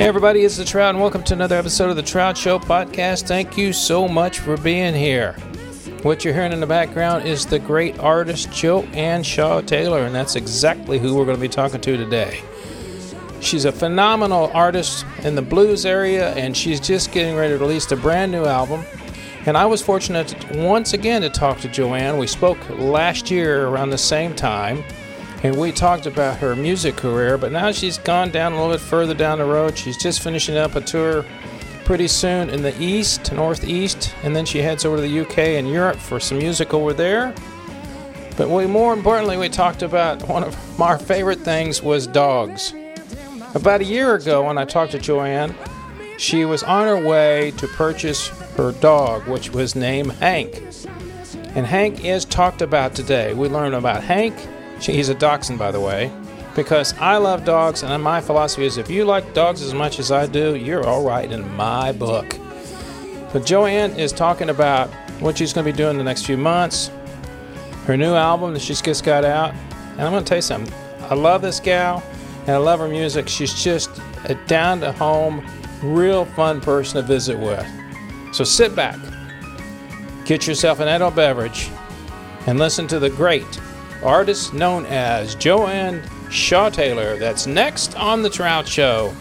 Hey everybody, it's The Trout, and welcome to another episode of The Trout Show podcast. Thank you so much for being here. What you're hearing in the background is the great artist Joanne Shaw Taylor, and that's exactly who we're going to be talking to today. She's a phenomenal artist in the blues area, and she's just getting ready to release a brand new album. And I was fortunate once again to talk to Joanne. We spoke last year around the same time, and we talked about her music career, but now she's gone down a little bit further down the road. She's just finishing up a tour pretty soon in the east, northeast, and then she heads over to the UK and Europe for some music over there. But more importantly, we talked about one of our favorite things was dogs. About a year ago when I talked to Joanne, she was on her way to purchase her dog, which was named Hank. And Hank is talked about today. We learned about Hank. He's a dachshund, by the way, because I love dogs, and my philosophy is if you like dogs as much as I do, you're all right in my book. But Joanne is talking about what she's going to be doing the next few months, her new album that she's just got out, and I'm going to tell you something. I love this gal, and I love her music. She's just a down-to-home, real fun person to visit with. So sit back, get yourself an adult beverage, and listen to the great artist known as Joanne Shaw Taylor. That's next on The Trout Show.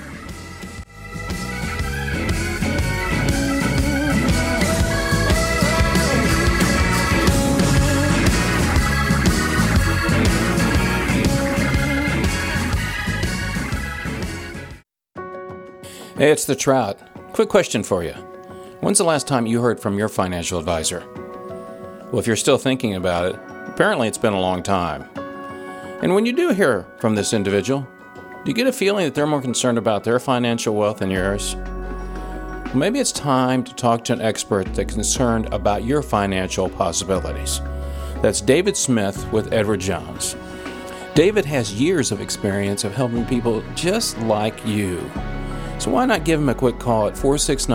Hey, it's The Trout. Quick question for you. When's the last time you heard from your financial advisor? Well, if you're still thinking about it, apparently it's been a long time. And when you do hear from this individual, do you get a feeling that they're more concerned about their financial wealth than yours? Well, maybe it's time to talk to an expert that's concerned about your financial possibilities. That's David Smith with Edward Jones. David has years of experience of helping people just like you. So why not give him a quick call at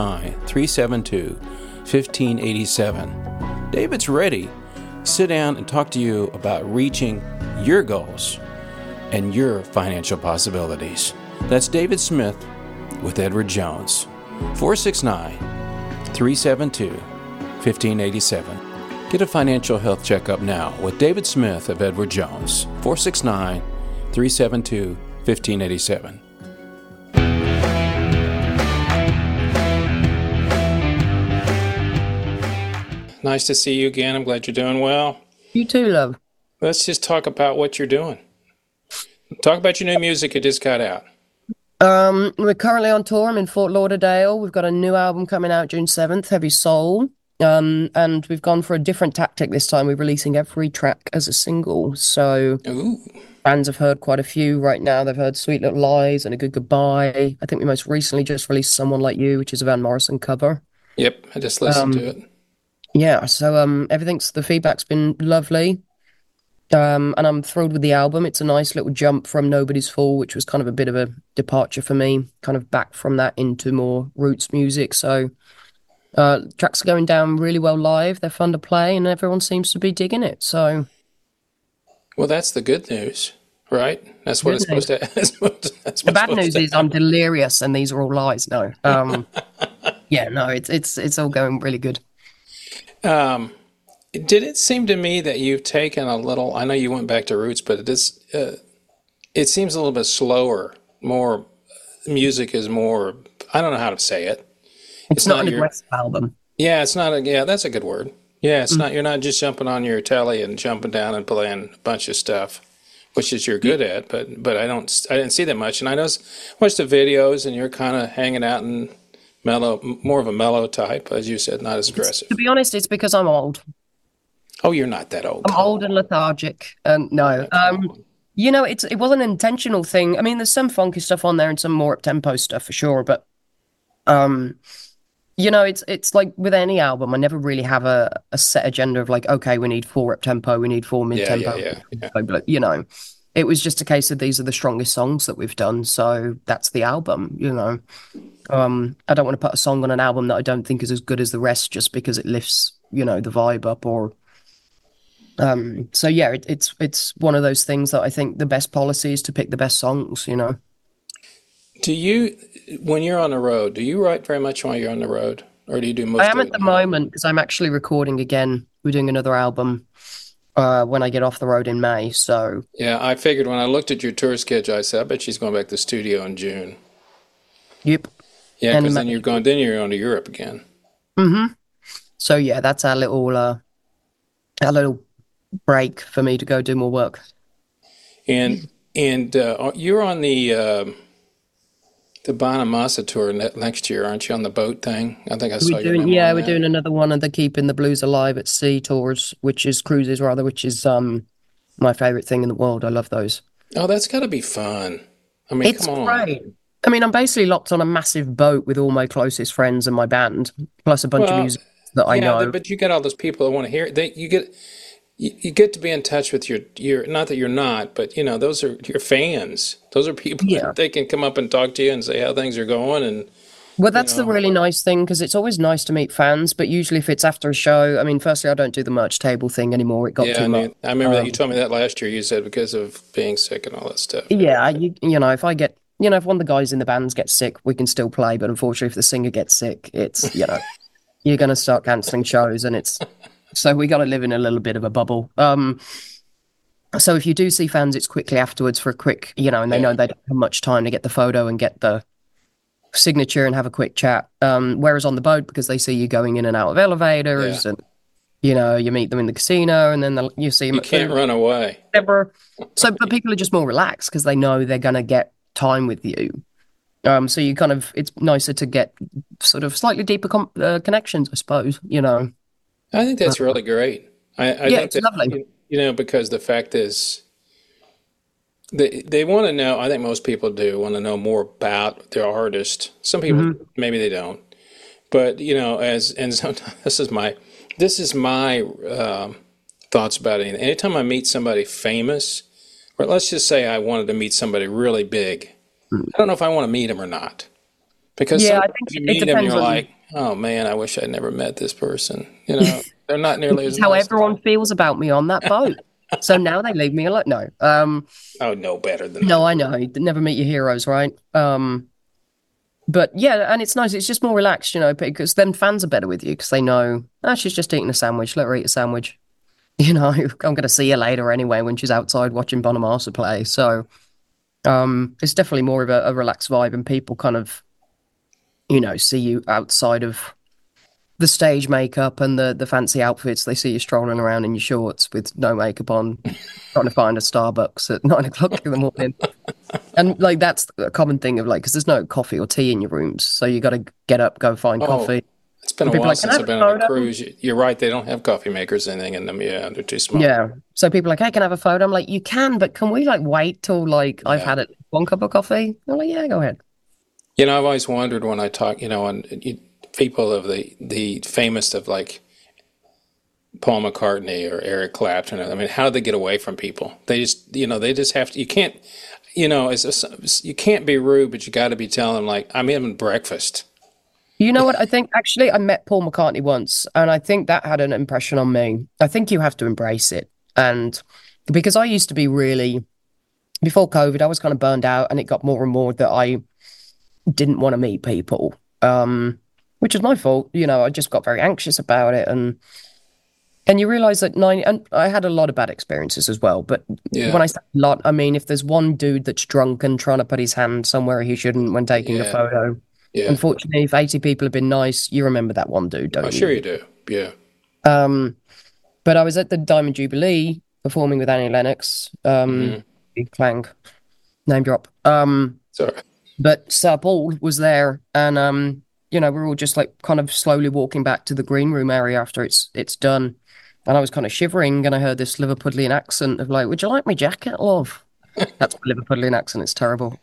469-372-1587. David's ready. Sit down and talk to you about reaching your goals and your financial possibilities. That's David Smith with Edward Jones. 469-372-1587. Get a financial health checkup now with David Smith of Edward Jones. 469-372-1587. Nice to see you again. I'm glad you're doing well. You too, love. Let's just talk about what you're doing. Talk about your new music you just got out. We're currently on tour. I'm in Fort Lauderdale. We've got a new album coming out June 7th, Heavy Soul. And we've gone for a different tactic this time. We're releasing every track as a single. So fans have heard quite a few right now. They've heard Sweet Little Lies and A Good Goodbye. I think we most recently just released Someone Like You, which is a Van Morrison cover. Yep, I just listened to it. Yeah, so the feedback's been lovely, and I'm thrilled with the album. It's a nice little jump from Nobody's Fool, which was kind of a bit of a departure for me, kind of back from that into more roots music. So tracks are going down really well live. They're fun to play, and everyone seems to be digging it. So, well, that's the good news, right? That's what it's supposed to. The bad news is I'm delirious, and these are all lies. No, yeah, no, it's all going really good. Did it seem to me that you've taken a little, I know you went back to roots, but it seems a little bit slower, more, music is more, I don't know how to say it. It's not an aggressive album. Yeah, it's not, that's a good word. Yeah, it's not, you're not just jumping on your telly and jumping down and playing a bunch of stuff, which is you're good at, but I didn't see that much. And I watched the videos and you're kind of hanging out and mellow, more of a mellow type, as you said, not as aggressive. To be honest, it's because I'm old. Oh, you're not that old. I'm old and lethargic. No, it wasn't an intentional thing. I mean, there's some funky stuff on there and some more up-tempo stuff for sure, but it's like with any album, I never really have a set agenda of like, okay, we need 4 up-tempo, we need 4 mid-tempo. Yeah. But, it was just a case of these are the strongest songs that we've done, so that's the album, I don't want to put a song on an album that I don't think is as good as the rest just because it lifts, the vibe up or So yeah, it's one of those things that I think the best policy is to pick the best songs, you know. Do you, when you're on the road, do you write very much while you're on the road, or do you do I most am of at it the at home? moment because I'm actually recording again. We're doing another album when I get off the road in May. So, Yeah, I figured when I looked at your tour schedule, I said, I bet she's going back to the studio in June. yep. Yeah, And because then you're going to Europe again. hmm So yeah, that's our little break for me to go do more work. And you're on the Bonamassa tour next year, aren't you? On the boat thing. I think I saw your name on We're that. doing another one of the Keeping the Blues Alive at Sea tours, which is cruises rather, which is my favorite thing in the world. I love those. Oh, that's got to be fun. I mean, It's come on. great. I mean, I'm basically locked on a massive boat with all my closest friends and my band, plus a bunch of Well, musicians that I yeah, know. but you get all those people that want to hear. You get to be in touch with your not that you're not, but those are your fans. Those are people Yeah. that they can come up and talk to you and say how things are going, and Well, you that's the know. really nice thing because it's always nice to meet fans, but usually if it's after a show, I mean, firstly, I don't do the merch table thing anymore. It got Yeah, too much. I remember that you Um, told me that last year. You said because of being sick and all that stuff. yeah, if I get, if one of the guys in the bands gets sick, we can still play. But unfortunately, if the singer gets sick, you're going to start canceling shows and so we got to live in a little bit of a bubble. So if you do see fans, it's quickly afterwards for a quick, and they know Yeah, they don't have much time to get the photo and get the signature and have a quick chat. Whereas on the boat, because they see you going in and out of yeah. elevators and, you meet them in the casino and then you see them You at can't food, run away. whatever. So, but people are just more relaxed because they know they're going to get time with you. So it's nicer to get sort of slightly deeper connections, I suppose. I think Uh, that's really great. I yeah, think it's that lovely. because the fact is they want to know. I think most people do want to know more about their artist. Some people hmm maybe they don't, but as and sometimes this is my thoughts about it. Anytime I meet somebody famous, or let's just say I wanted to meet somebody really big, I don't know if I want to meet him or not. Because Yeah, I sometimes think you it meet them, depends you're on. like, oh man, I wish I'd never met this person. They're not Which nearly is as how nice. everyone feels about me on that boat. So now they leave me alone. No, I would know better than no, that. I know. You never meet your heroes, right? But yeah, and it's nice. It's just more relaxed, because then fans are better with you because they know, she's just eating a sandwich. Let her eat a sandwich. I'm going to see her later anyway when she's outside watching Bonamassa play. So, it's definitely more of a relaxed vibe, and people kind of, see you outside of the stage makeup and the fancy outfits. They see you strolling around in your shorts with no makeup on, trying to find a Starbucks at 9 o'clock in the morning. And like that's a common thing of like, because there's no coffee or tea in your rooms, so you got to get up, go find Oh, coffee. it's been And a people are while like, "Can I since have I've a been on a photo?" cruise. You're right, they don't have coffee makers or anything in them. Yeah, they're too small. Yeah. So people are like, "Hey, can I have a photo?" I'm like, "You can, but can we like wait till like I've Yeah. had it one cup of coffee?" They're like, "Yeah, go ahead." I've always wondered when I talk, people of the famous of like Paul McCartney or Eric Clapton. I mean, how do they get away from people? They just have to. You can't, you can't be rude, but you got to be telling them like, I'm having breakfast. You know what? I think actually I met Paul McCartney once, and I think that had an impression on me. I think you have to embrace it. And because I used to be really, before COVID, I was kind of burned out, and it got more and more that I didn't want to meet people, which is my fault. I just got very anxious about it. And you realize that and I had a lot of bad experiences as well. But Yeah, when I say a lot, I mean, if there's one dude that's drunk and trying to put his hand somewhere he shouldn't when taking a yeah, photo, yeah. unfortunately, if 80 people have been nice, you remember that one dude, Oh, don't sure you? you do. Yeah, Um, but I was at the Diamond Jubilee performing with Annie Lennox, hmm. big clang, name drop. Sorry. But Sir Paul was there, and we're all just like kind of slowly walking back to the green room area after it's done. And I was kind of shivering, and I heard this Liverpudlian accent of like, "Would you like my jacket, love?" That's my Liverpudlian accent. It's terrible.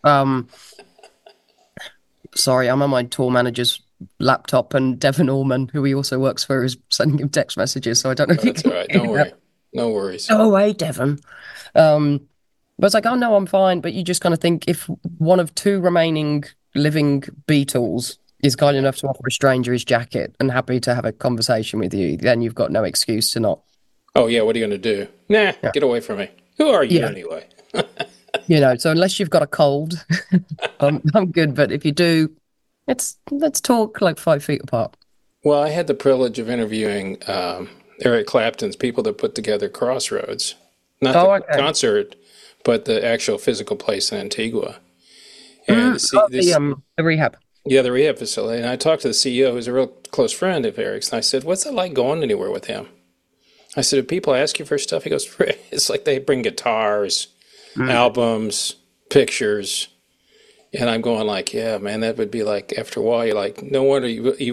Sorry, I'm on my tour manager's laptop, and Devon Orman, who he also works for, is sending him text messages. So I don't know Oh, if you that's can all right. hear Don't that. worry. No worries. Oh, hey, Devon. Um, but it's like, oh no, I'm fine. But you just kind of think if one of two remaining living Beatles is kind enough to offer a stranger his jacket and happy to have a conversation with you, then you've got no excuse to not. Oh yeah, what are you gonna do? Nah, Yeah. get away from me. Who are you Yeah. anyway? So unless you've got a cold, I'm good. But if you do, let's talk like 5 feet apart. Well, I had the privilege of interviewing Eric Clapton's people that put together Crossroads, not the Oh, okay. concert, but the actual physical place in Antigua. And Oh, the rehab. yeah, the rehab facility. And I talked to the CEO, who's a real close friend of Eric's, and I said, "What's it like going anywhere with him?" I said, "Do people ask you for stuff?" He goes, "It's like they bring guitars, Mm. albums, pictures." And I'm going like, yeah, man, that would be like after a while, you're like, no wonder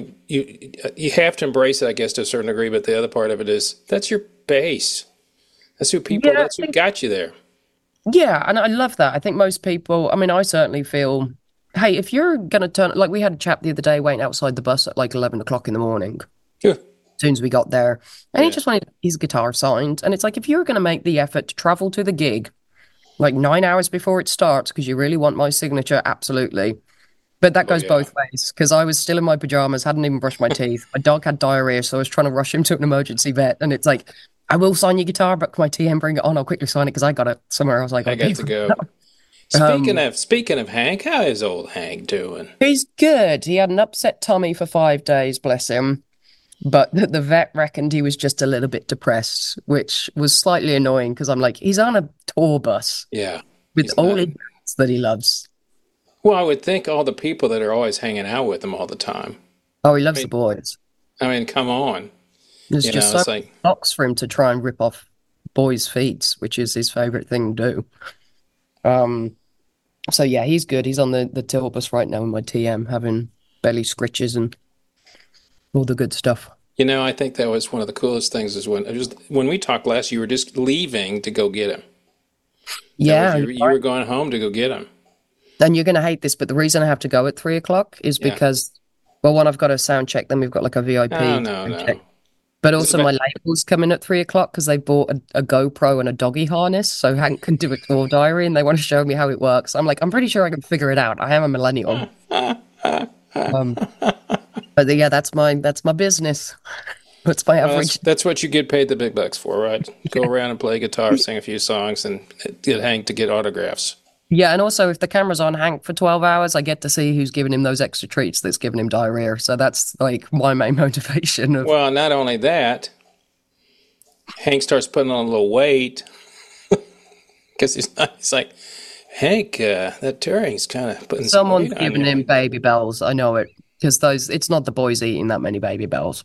you have to embrace it, I guess, to a certain degree. But the other part of it is that's your base. Yeah, That's who got you there. yeah, and I love that. I think most people, I mean, I certainly feel, hey, if you're gonna turn, like we had a chap the other day waiting outside the bus at like 11 o'clock in the morning, Yeah, as soon as we got there, and he yeah, just wanted his guitar signed. And it's like, if you're gonna make the effort to travel to the gig like 9 hours before it starts because you really want my signature, absolutely. But that oh goes yeah. both ways because I was still in my pajamas, hadn't even brushed my teeth. My dog had diarrhea, so I was trying to rush him to an emergency vet. And it's like, I will sign your guitar, but can my TM bring it on? I'll quickly sign it because I got it somewhere else I got I to pay got to for. go. Um, Speaking of Hank, how is old Hank doing? he's good. He had an upset tummy for 5 days, bless him. But the vet reckoned he was just a little bit depressed, which was slightly annoying because I'm like, he's on a tour bus Yeah, with he's all not. his friends that he loves. Well, I would think all the people that are always hanging out with him all the time. Oh, he I loves the mean, boys. come on. There's just so many It's like, blocks for him to try and rip off boys' feet, which is his favorite thing to do. Um, so yeah, he's good. He's on the tour bus right now in my TM, having belly scritches and all the good stuff. I think that was one of the coolest things is when we talked last, you were just leaving to go get him. That was Yeah, you were going home to go get him. and you're gonna hate this, but the reason I have to go at 3 o'clock is Yeah. because, well, one, I've got a sound check, then we've got like a No, VIP no, sound no. check. But Is it also about, my label's coming at 3 o'clock because they bought a GoPro and a doggy harness, so Hank can do a tour diary and they want to show me how it works. I'm like, I'm pretty sure I can figure it out. I am a millennial. Um, but yeah, that's my business. That's my well, average. that's what you get paid the big bucks for, right? Go around and play guitar, sing a few songs, and get Hank to get autographs. Yeah, and also if the camera's on Hank for 12 hours, I get to see who's giving him those extra treats that's giving him diarrhea. So that's like my main motivation of, Well, not only that, Hank starts putting on a little weight because he's like, Hank, that touring's kind of putting some someone's weight on giving you. him baby bells. I know it because it's not the boys eating that many baby bells.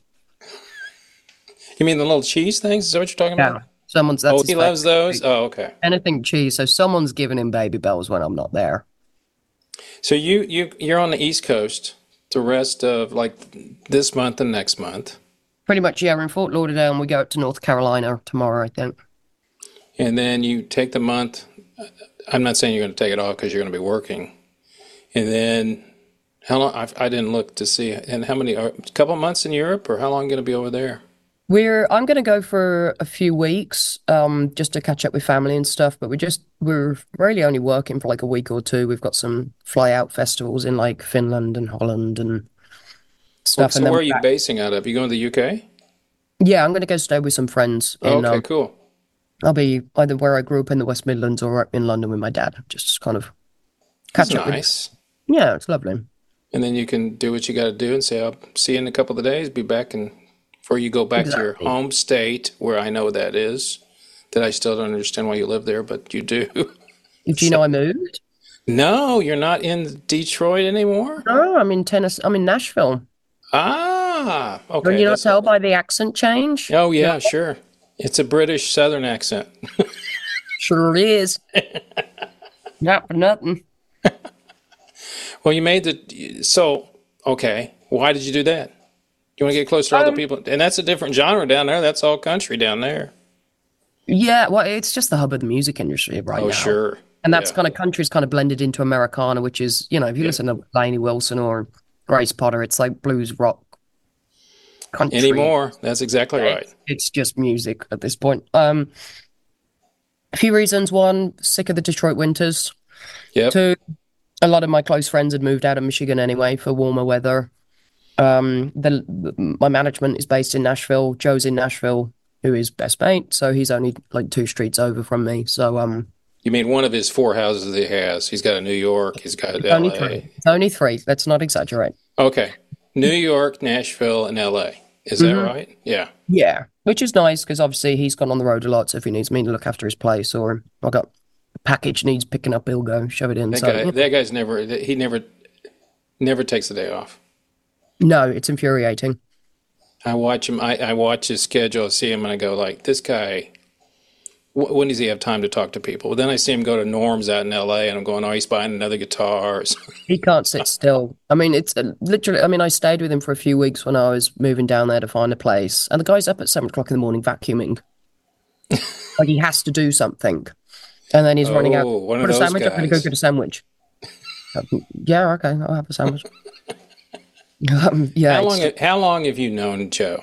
You mean the little cheese things? Is that what you're talking Yeah. about? That's Oh, his he loves those? favorite. Oh, okay. Anything cheese. So someone's giving him baby bells when I'm not there. So you're on the East Coast the rest of like this month and next month. Pretty much, yeah, we're in Fort Lauderdale and we go up to North Carolina tomorrow, I think. And then you take the month. I'm not saying you're going to take it off because you're going to be working. And then how long? I didn't look to see. And how many? A couple months in Europe, or how long going to be over there? I'm gonna go for a few weeks, just to catch up with family and stuff, but we're really only working for like a week or two. We've got some fly out festivals in like Finland and Holland and Well, stuff, so and then where are we're you back. basing out of? You going to the UK? Yeah, I'm gonna go stay with some friends Oh, in okay, cool. I'll be either where I grew up in the West Midlands or in London with my dad. Just kind of That's catch up with. nice. Yeah, it's lovely. And then you can do what you got to do and say, I'll see you in a couple of days. Be back and before you go back to your Exactly. home state, where I know that is. That I still don't understand why you live there, but you do. Do you So, know I moved? no, you're not in Detroit anymore? No, I'm in Tennessee. I'm in Nashville. Ah, Can okay. you not tell by the accent change? Oh, No, yeah, sure. It's a British Southern accent. sure is. Not for nothing. Well, okay. Why did you do that? You want to get closer to all the Um, people? And that's a different genre down there. That's all country down there. yeah, well, it's just the hub of the music industry right Oh, now. sure. And that's Yeah. kind of country's kind of blended into Americana, which is, if you Yeah. listen to Lainey Wilson or Grace Potter, it's like blues rock country. Anymore. That's exactly right. It's just music at this point. A few reasons. One, sick of the Detroit winters. Yep. Two, a lot of my close friends had moved out of Michigan anyway for warmer weather. My management is based in Nashville. Joe's in Nashville, who is best mate, so he's only like 2 streets over from me. So You mean one of his 4 houses he has? He's got a New York. He's got Only L.A. three. It's only three. Let's not exaggerate. Okay, New York, Nashville, and L.A. Is that right? Yeah. Yeah, which is nice because obviously he's gone on the road a lot. So if he needs me to look after his place or I got a package needs picking up, he'll go shove it in. That guy's never takes a day off. No, it's infuriating. I watch him. I watch his schedule, see him, and I go like, this guy. When does he have time to talk to people? Then I see him go to Norm's out in L.A. and I'm going, oh, he's buying another guitar. He can't sit still. I mean, it's literally. I mean, I stayed with him for a few weeks when I was moving down there to find a place, and the guy's up at 7 o'clock in the morning vacuuming. Like he has to do something, and then he's running out. Put a sandwich. I'm going to go get a sandwich. Yeah, okay, I'll have a sandwich. Yeah. How long have you known Joe?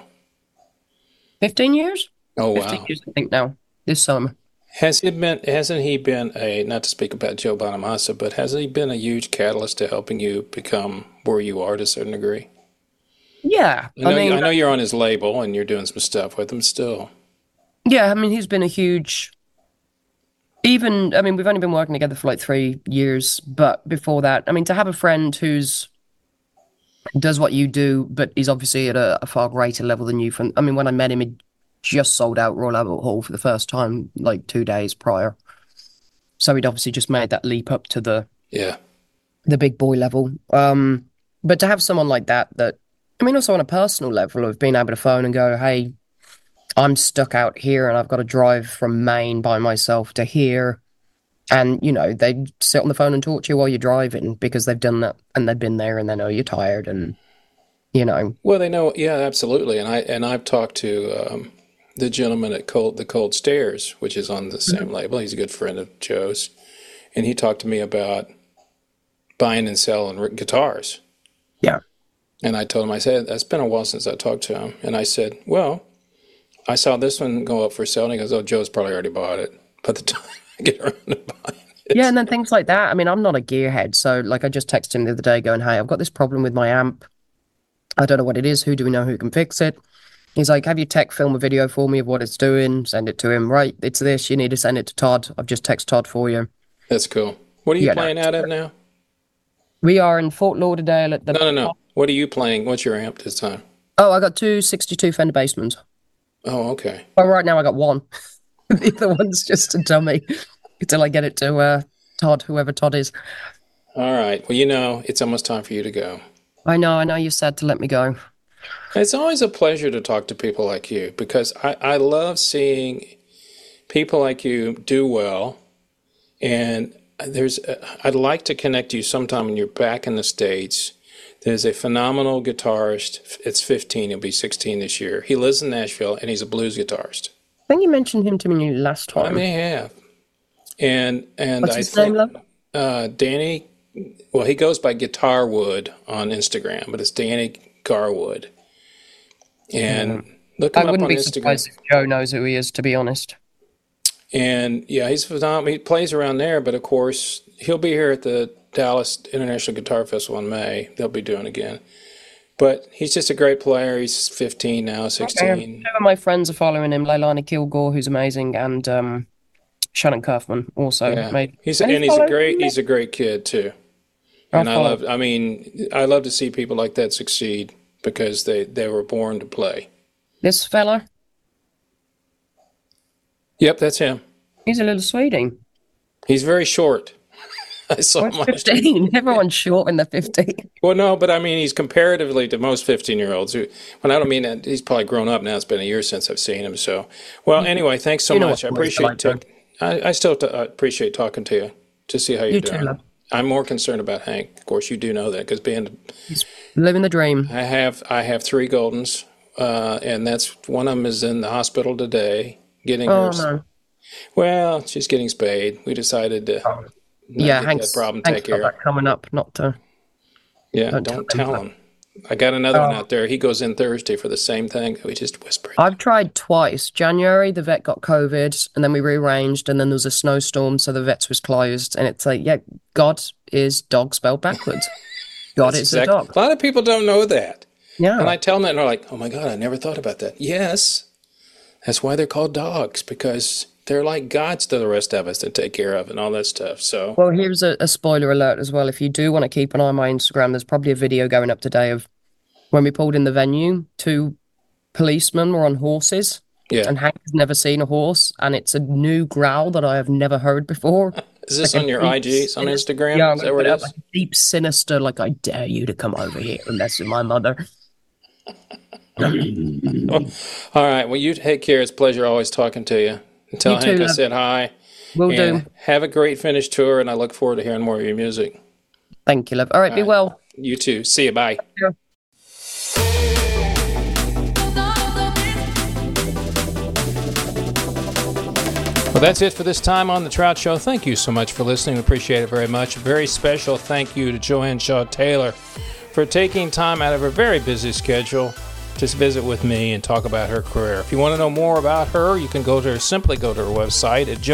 15 years. Oh wow! 15 years, I think now. This summer. Hasn't he been not to speak about Joe Bonamassa, but hasn't he been a huge catalyst to helping you become where you are to a certain degree? Yeah. I know you're on his label and you're doing some stuff with him still. Yeah, I mean, he's been a huge, we've only been working together for like 3 years, but before that, I mean, to have a friend does what you do, but he's obviously at a far greater level than you when I met him, he just sold out Royal Albert Hall for the first time like 2 days prior. So he'd obviously just made that leap up to the big boy level. But to have someone like that, also on a personal level of being able to phone and go, hey, I'm stuck out here and I've got to drive from Maine by myself to here. And, they sit on the phone and talk to you while you're driving because they've done that and they've been there and they know you're tired and, Well, they know, yeah, absolutely. And I've talked to the gentleman at the Cold Stairs, which is on the same label. He's a good friend of Joe's. And he talked to me about buying and selling guitars. Yeah. And I told him, I said, it's been a while since I talked to him. And I said, well, I saw this one go up for sale. And he goes, oh, Joe's probably already bought it by the time I get around to buying it. Yeah, and then things like that. I mean, I'm not a gearhead. So, like, I just texted him the other day going, hey, I've got this problem with my amp. I don't know what it is. Who do we know who can fix it? He's like, have your tech film a video for me of what it's doing? Send it to him. Right, it's this. You need to send it to Todd. I've just texted Todd for you. That's cool. What are you playing out of now? We are in Fort Lauderdale at the... No. What are you playing? What's your amp this time? Oh, I got 2 62 Fender Bassmans. Oh, okay. Well, right now I got one. The other one's just a dummy until I get it to Todd, whoever Todd is. All right. Well, it's almost time for you to go. I know you're sad to let me go. It's always a pleasure to talk to people like you because I love seeing people like you do well. And I'd like to connect you sometime when you're back in the States. There's a phenomenal guitarist. It's 15. He'll be 16 this year. He lives in Nashville, and he's a blues guitarist. I think you mentioned him to me last time. I may have. And what's his name, love? Danny. Well, he goes by Guitarwood on Instagram, but it's Danny Garwood. And look him up on Instagram. I wouldn't be surprised if Joe knows who he is, to be honest. And yeah, he's phenomenal. He plays around there, but of course, he'll be here at the Dallas International Guitar Festival in May. They'll be doing again. But he's just a great player. He's 15 now, 16. Okay. 2 of my friends are following him. Leilani Kilgore, who's amazing, and Shannon Kaufman also. Yeah. He's a great kid too. And I love to see people like that succeed because they were born to play. This fella? Yep, that's him. He's a little sweetie. He's very short. I saw him 15. Everyone's short when they're 15. Well, no, but I mean, he's comparatively to most 15-year-olds. I don't mean that he's probably grown up now. It's been a year since I've seen him. So, well, anyway, thanks so much. I appreciate it. I still appreciate talking to you to see how you're doing. Too, love. I'm more concerned about Hank. Of course, you do know that because he's living the dream. I have 3 Goldens, and one of them is in the hospital today getting her. No. Well, she's getting spayed. We decided to. Hank's problem got that coming up. Not to. Yeah, don't tell him. I got another one out there. He goes in Thursday for the same thing. We just whispered. I've tried twice. January, the vet got COVID, and then we rearranged, and then there was a snowstorm, so the vet's was closed. And it's like, yeah, God is dog spelled backwards. God is a dog. A lot of people don't know that. Yeah. And I tell them that, and they're like, oh my God, I never thought about that. Yes, that's why they're called dogs, because they're like gods to the rest of us to take care of and all that stuff. So, Well, here's a spoiler alert as well. If you do want to keep an eye on my Instagram, there's probably a video going up today of when we pulled in the venue. 2 policemen were on horses, yeah. and Hank has never seen a horse, and it's a new growl that I have never heard before. Is this Like on your IGs on Instagram? Yeah, is that what it is? like a deep, sinister, like, I dare you to come over here and mess with my mother. All right. Well, you take care. It's a pleasure always talking to you. And tell Hank I said hi. Will do. Have a great finish tour, and I look forward to hearing more of your music. Thank you, love. All right, be well. You too. See you. Bye. Yeah. Well, that's it for this time on The Trout Show. Thank you so much for listening. We appreciate it very much. A very special thank you to Joanne Shaw Taylor for taking time out of her very busy schedule to visit with me and talk about her career. If you want to know more about her, you can simply go to her website at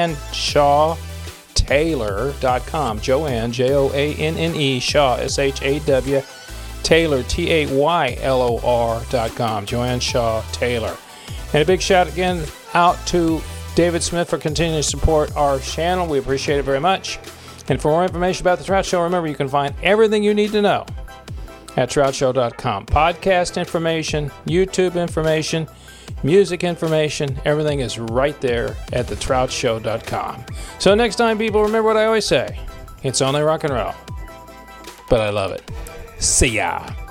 joanneshawtaylor.com. Joanne, Joanne, Shaw, S-H-A-W, Taylor, Taylor.com. Joanne Shaw Taylor. And a big shout again out to David Smith for continuing to support our channel. We appreciate it very much. And for more information about The Trout Show, remember you can find everything you need to know at troutshow.com. Podcast information, YouTube information, music information, everything is right there at thetroutshow.com. So next time, people, remember what I always say. It's only rock and roll, but I love it. See ya.